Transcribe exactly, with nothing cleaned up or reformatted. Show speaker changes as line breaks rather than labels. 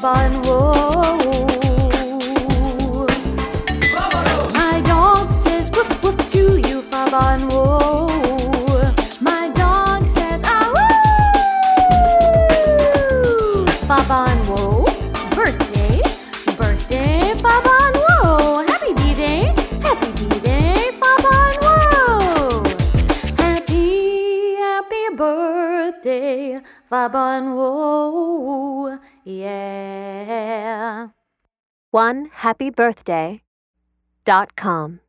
Faba and Whoa. My dog says woof woof to you, Faba and Whoa. My dog says ah woo. Faba and Whoa, birthday, birthday, Faba and Whoa. Happy B-Day, happy B-Day, Faba and Whoa. Happy, happy birthday, Faba and Whoa, yeah.
one happy birthday dot com